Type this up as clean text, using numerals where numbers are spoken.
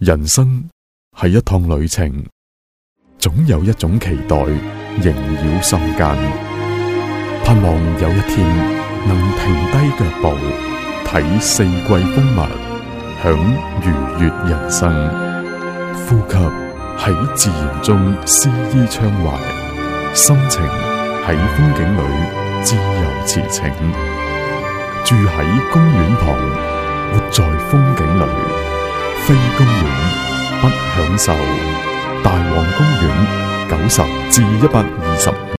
人生係一趟旅程，總有一種期待縈繞心間，盼望有一天能停低腳步，睇四季風物，享愉悅人生。呼吸喺自然中詩意暢懷，心情喺風景裏自由馳騁。住喺公園旁，活在風景裏，非公園不享受。大王公園90至120